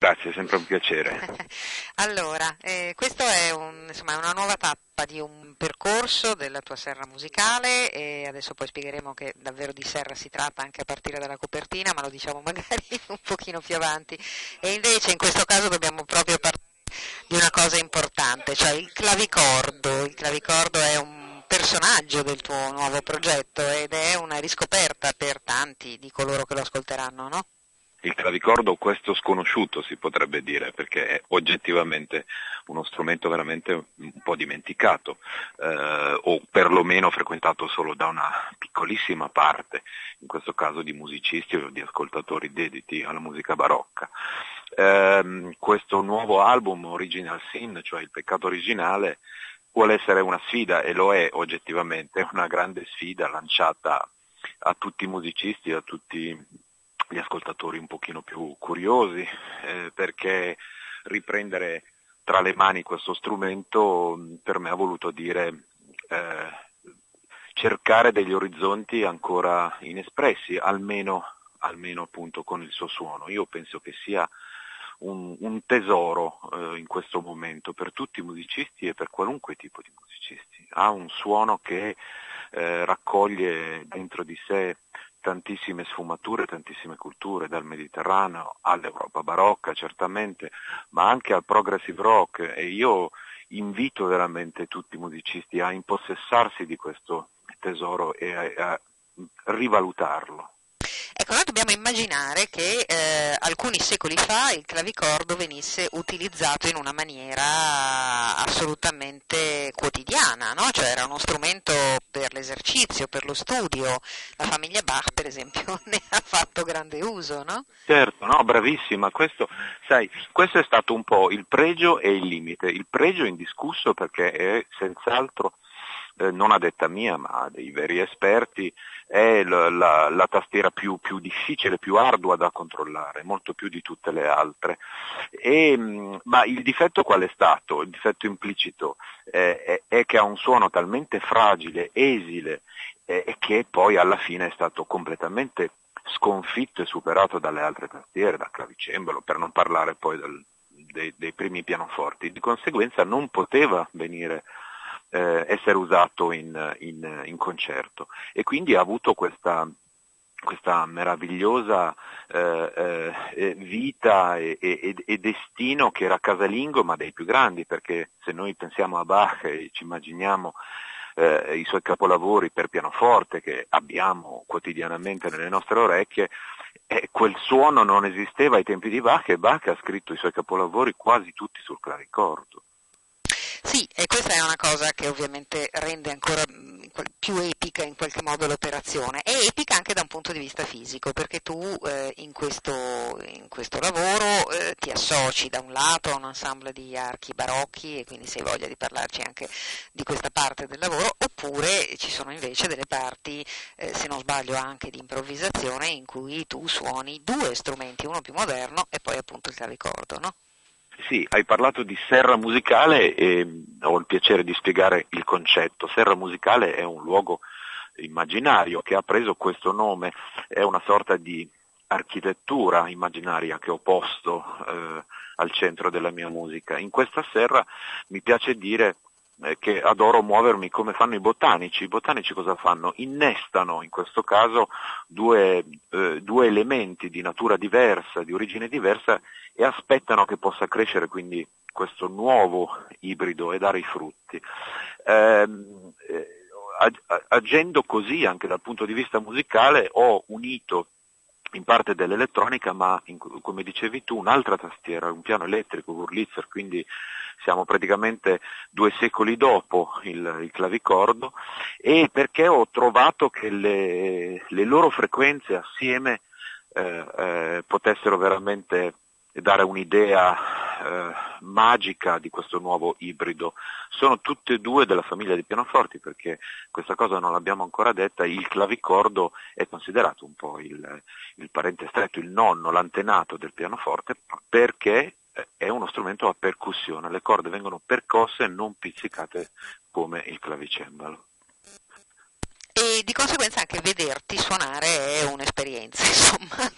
Grazie, è sempre un piacere. Allora, questo è insomma, è una nuova tappa di un percorso della tua serra musicale e adesso poi spiegheremo che davvero di serra si tratta anche a partire dalla copertina, ma lo diciamo magari un pochino più avanti. E invece in questo caso dobbiamo proprio parlare di una cosa importante, cioè il clavicordo. Il clavicordo è un personaggio del tuo nuovo progetto ed è una riscoperta per tanti di coloro che lo ascolteranno, no? Il clavicordo, questo sconosciuto si potrebbe dire, perché è oggettivamente uno strumento veramente un po' dimenticato, o perlomeno frequentato solo da una piccolissima parte, in questo caso di musicisti o di ascoltatori dediti alla musica barocca. Questo nuovo album, Original Sin, cioè il peccato originale, vuole essere una sfida, e lo è oggettivamente, è una grande sfida lanciata a tutti i musicisti, a tutti gli ascoltatori un pochino più curiosi, perché riprendere tra le mani questo strumento per me ha voluto dire eh, cercare degli orizzonti ancora inespressi, almeno appunto con il suo suono. Io penso che sia un tesoro in questo momento per tutti i musicisti e per qualunque tipo di musicisti. Ha un suono che raccoglie dentro di sé tantissime sfumature, tantissime culture, dal Mediterraneo all'Europa barocca certamente, ma anche al progressive rock, e io invito veramente tutti i musicisti a impossessarsi di questo tesoro e a rivalutarlo. Ecco, noi dobbiamo immaginare che alcuni secoli fa il clavicordo venisse utilizzato in una maniera assolutamente quotidiana, no? Cioè era uno strumento per l'esercizio, per lo studio. La famiglia Bach, per esempio, ne ha fatto grande uso, no? Certo, no, bravissima, questo è stato un po' il pregio e il limite. Il pregio è indiscusso perché è senz'altro, non a detta mia, ma dei veri esperti, è la tastiera più difficile, più ardua da controllare, molto più di tutte le altre. Ma il difetto qual è stato? Il difetto implicito è che ha un suono talmente fragile, esile, e che poi alla fine è stato completamente sconfitto e superato dalle altre tastiere, dal clavicembalo, per non parlare poi dei primi pianoforti. Di conseguenza non poteva essere usato in concerto, e quindi ha avuto questa meravigliosa vita e destino che era casalingo, ma dei più grandi, perché se noi pensiamo a Bach e ci immaginiamo i suoi capolavori per pianoforte che abbiamo quotidianamente nelle nostre orecchie, quel suono non esisteva ai tempi di Bach, e Bach ha scritto i suoi capolavori quasi tutti sul clavicordo. Sì, e questa è una cosa che ovviamente rende ancora più epica in qualche modo l'operazione. È epica anche da un punto di vista fisico, perché tu in questo lavoro ti associ da un lato a un ensemble di archi barocchi e quindi se hai voglia di parlarci anche di questa parte del lavoro, oppure ci sono invece delle parti, se non sbaglio anche di improvvisazione, in cui tu suoni due strumenti, uno più moderno e poi appunto il clavicordo, no? Sì, hai parlato di serra musicale e ho il piacere di spiegare il concetto. Serra musicale è un luogo immaginario che ha preso questo nome, è una sorta di architettura immaginaria che ho posto al centro della mia musica. In questa serra mi piace dire che adoro muovermi come fanno i botanici. I botanici cosa fanno? Innestano in questo caso due elementi di natura diversa, di origine diversa, e aspettano che possa crescere quindi questo nuovo ibrido e dare i frutti. Agendo così anche dal punto di vista musicale ho unito in parte dell'elettronica, ma come dicevi tu, un'altra tastiera, un piano elettrico, Wurlitzer, quindi siamo praticamente 2 secoli dopo il clavicordo, e perché ho trovato che le loro frequenze assieme potessero veramente dare un'idea magica di questo nuovo ibrido. Sono tutte e due della famiglia dei pianoforti, perché questa cosa non l'abbiamo ancora detta: il clavicordo è considerato un po' il parente stretto, il nonno, l'antenato del pianoforte, perché è uno strumento a percussione, le corde vengono percosse e non pizzicate come il clavicembalo. e di conseguenza anche vederti suonare è un'esperienza, insomma,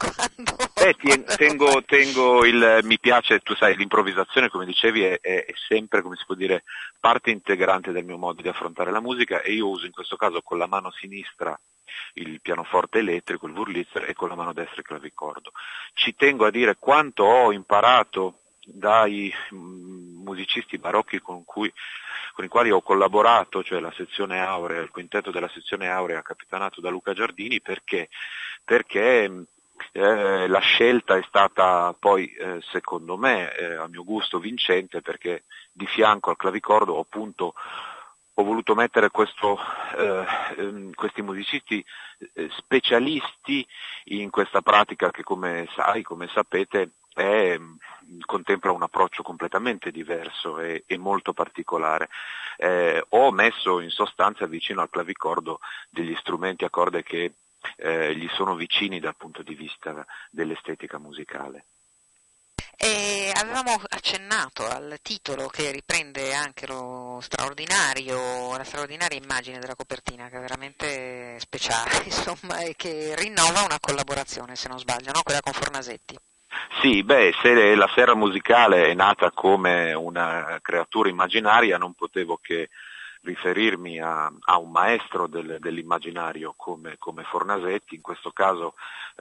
Mi piace, tu sai, l'improvvisazione, come dicevi, è sempre, come si può dire, parte integrante del mio modo di affrontare la musica, e io uso in questo caso con la mano sinistra il pianoforte elettrico, il Wurlitzer, e con la mano destra il clavicordo. Ci tengo a dire quanto ho imparato dai musicisti barocchi con i quali ho collaborato, cioè la sezione aurea, il quintetto della sezione aurea capitanato da Luca Giardini, perché la scelta è stata poi, secondo me, a mio gusto vincente, perché di fianco al clavicordo ho voluto mettere questi musicisti specialisti in questa pratica che, come sapete, contempla un approccio completamente diverso e molto particolare. Ho messo in sostanza vicino al clavicordo degli strumenti a corde che gli sono vicini dal punto di vista dell'estetica musicale. E avevamo accennato al titolo che riprende anche la straordinaria immagine della copertina, che è veramente speciale, insomma, e che rinnova una collaborazione, se non sbaglio, no? Quella con Fornasetti. Sì, se la Serra Musicale è nata come una creatura immaginaria, non potevo che riferirmi a un maestro dell'immaginario come Fornasetti, in questo caso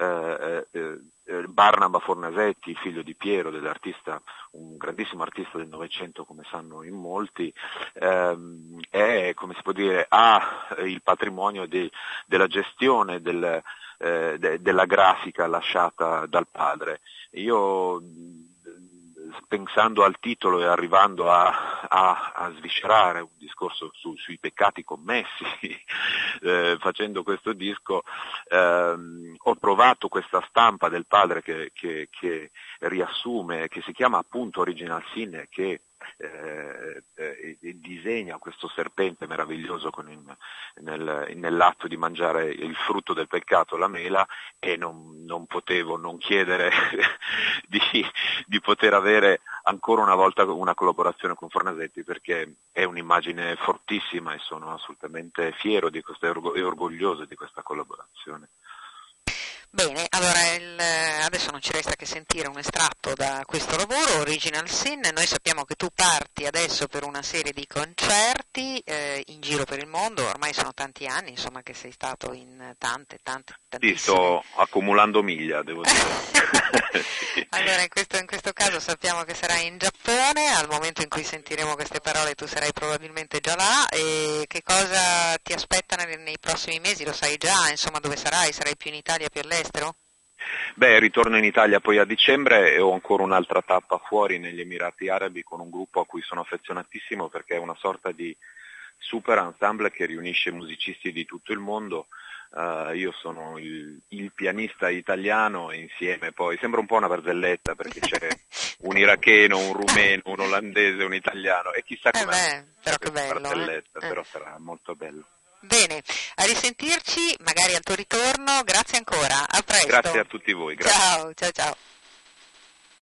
Barnaba Fornasetti, figlio di Piero, dell'artista, un grandissimo artista del Novecento, come sanno in molti, è, come si può dire, ha il patrimonio della gestione della grafica lasciata dal padre. Io, pensando al titolo e arrivando a sviscerare un discorso sui peccati commessi facendo questo disco, ho trovato questa stampa del padre che riassume, che si chiama appunto Original Sin, che disegna questo serpente meraviglioso nell'atto di mangiare il frutto del peccato, la mela, e non potevo non chiedere di poter avere ancora una volta una collaborazione con Fornasetti, perché è un'immagine fortissima e sono assolutamente fiero di questa e orgoglioso di questa collaborazione. Bene, allora adesso non ci resta che sentire un estratto da questo lavoro, Original Sin. Noi sappiamo che tu parti adesso per una serie di concerti in giro per il mondo, ormai sono tanti anni, insomma, che sei stato in tantissime. Sì, sto accumulando miglia, devo dire. Sì. Allora, in questo caso sappiamo che sarai in Giappone, al momento in cui sentiremo queste parole tu sarai probabilmente già là, e che cosa ti aspetta nei prossimi mesi? Lo sai già, insomma, dove sarai? Sarai più in Italia, più all'estero? Ritorno in Italia poi a dicembre e ho ancora un'altra tappa fuori negli Emirati Arabi con un gruppo a cui sono affezionatissimo, perché è una sorta di super ensemble che riunisce musicisti di tutto il mondo. Io sono il pianista italiano, e insieme poi, sembra un po' una barzelletta perché c'è un iracheno, un rumeno, un olandese, un italiano, e chissà come però che bello, barzelletta, però sarà molto bello. Bene, a risentirci, magari al tuo ritorno, grazie ancora, a presto. Grazie a tutti voi. Grazie. Ciao.